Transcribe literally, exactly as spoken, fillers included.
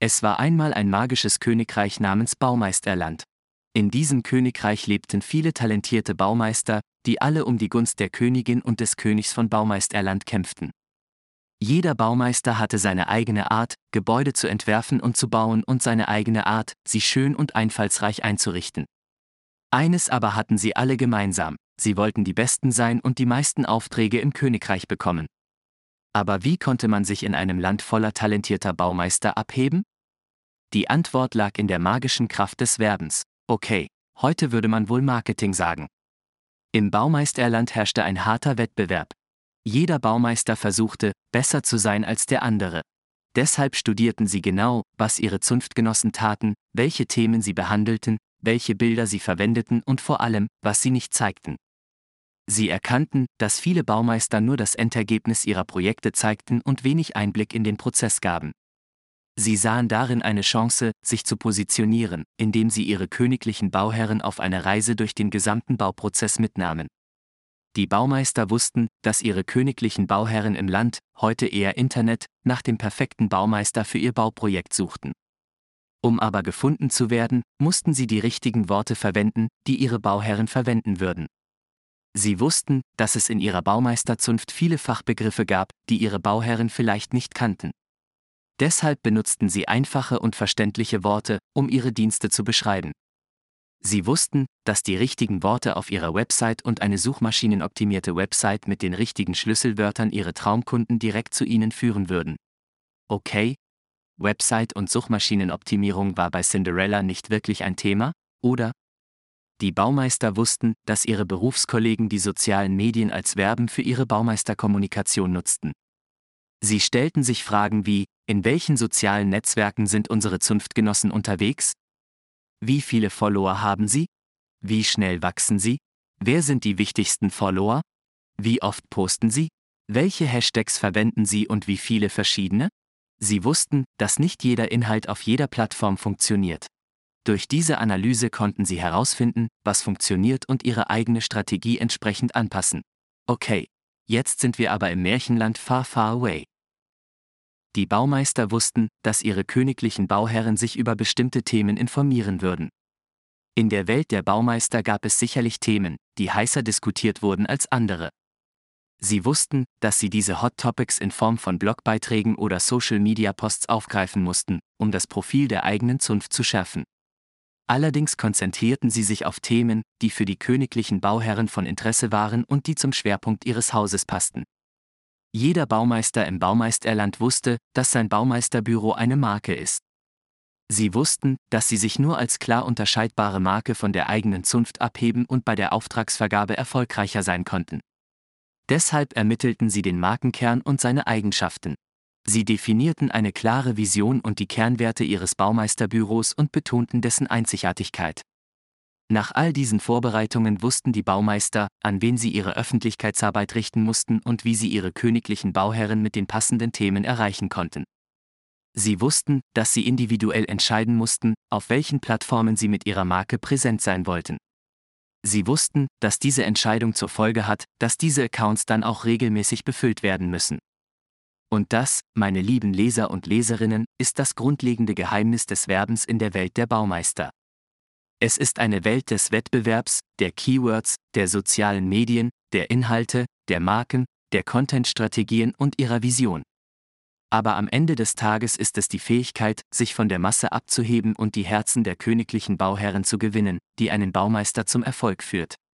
Es war einmal ein magisches Königreich namens Baumeisterland. In diesem Königreich lebten viele talentierte Baumeister, die alle um die Gunst der Königin und des Königs von Baumeisterland kämpften. Jeder Baumeister hatte seine eigene Art, Gebäude zu entwerfen und zu bauen und seine eigene Art, sie schön und einfallsreich einzurichten. Eines aber hatten sie alle gemeinsam: Sie wollten die Besten sein und die meisten Aufträge im Königreich bekommen. Aber wie konnte man sich in einem Land voller talentierter Baumeister abheben? Die Antwort lag in der magischen Kraft des Werbens. Okay, heute würde man wohl Marketing sagen. Im Baumeisterland herrschte ein harter Wettbewerb. Jeder Baumeister versuchte, besser zu sein als der andere. Deshalb studierten sie genau, was ihre Zunftgenossen taten, welche Themen sie behandelten, welche Bilder sie verwendeten und vor allem, was sie nicht zeigten. Sie erkannten, dass viele Baumeister nur das Endergebnis ihrer Projekte zeigten und wenig Einblick in den Prozess gaben. Sie sahen darin eine Chance, sich zu positionieren, indem sie ihre königlichen Bauherren auf eine Reise durch den gesamten Bauprozess mitnahmen. Die Baumeister wussten, dass ihre königlichen Bauherren im Land, heute eher Internet, nach dem perfekten Baumeister für ihr Bauprojekt suchten. Um aber gefunden zu werden, mussten sie die richtigen Worte verwenden, die ihre Bauherren verwenden würden. Sie wussten, dass es in ihrer Baumeisterzunft viele Fachbegriffe gab, die ihre Bauherren vielleicht nicht kannten. Deshalb benutzten sie einfache und verständliche Worte, um ihre Dienste zu beschreiben. Sie wussten, dass die richtigen Worte auf ihrer Website und eine suchmaschinenoptimierte Website mit den richtigen Schlüsselwörtern ihre Traumkunden direkt zu ihnen führen würden. Okay, Website- und Suchmaschinenoptimierung war bei Cinderella nicht wirklich ein Thema, oder? Die Baumeister wussten, dass ihre Berufskollegen die sozialen Medien als Verben für ihre Baumeisterkommunikation nutzten. Sie stellten sich Fragen wie: In welchen sozialen Netzwerken sind unsere Zunftgenossen unterwegs? Wie viele Follower haben sie? Wie schnell wachsen sie? Wer sind die wichtigsten Follower? Wie oft posten sie? Welche Hashtags verwenden sie und wie viele verschiedene? Sie wussten, dass nicht jeder Inhalt auf jeder Plattform funktioniert. Durch diese Analyse konnten sie herausfinden, was funktioniert und ihre eigene Strategie entsprechend anpassen. Okay, jetzt sind wir aber im Märchenland Far Far Away. Die Baumeister wussten, dass ihre königlichen Bauherren sich über bestimmte Themen informieren würden. In der Welt der Baumeister gab es sicherlich Themen, die heißer diskutiert wurden als andere. Sie wussten, dass sie diese Hot Topics in Form von Blogbeiträgen oder Social-Media-Posts aufgreifen mussten, um das Profil der eigenen Zunft zu schärfen. Allerdings konzentrierten sie sich auf Themen, die für die königlichen Bauherren von Interesse waren und die zum Schwerpunkt ihres Hauses passten. Jeder Baumeister im Baumeisterland wusste, dass sein Baumeisterbüro eine Marke ist. Sie wussten, dass sie sich nur als klar unterscheidbare Marke von der eigenen Zunft abheben und bei der Auftragsvergabe erfolgreicher sein konnten. Deshalb ermittelten sie den Markenkern und seine Eigenschaften. Sie definierten eine klare Vision und die Kernwerte ihres Baumeisterbüros und betonten dessen Einzigartigkeit. Nach all diesen Vorbereitungen wussten die Baumeister, an wen sie ihre Öffentlichkeitsarbeit richten mussten und wie sie ihre königlichen Bauherren mit den passenden Themen erreichen konnten. Sie wussten, dass sie individuell entscheiden mussten, auf welchen Plattformen sie mit ihrer Marke präsent sein wollten. Sie wussten, dass diese Entscheidung zur Folge hat, dass diese Accounts dann auch regelmäßig befüllt werden müssen. Und das, meine lieben Leser und Leserinnen, ist das grundlegende Geheimnis des Werbens in der Welt der Baumeister. Es ist eine Welt des Wettbewerbs, der Keywords, der sozialen Medien, der Inhalte, der Marken, der Content-Strategien und ihrer Vision. Aber am Ende des Tages ist es die Fähigkeit, sich von der Masse abzuheben und die Herzen der königlichen Bauherren zu gewinnen, die einen Baumeister zum Erfolg führt.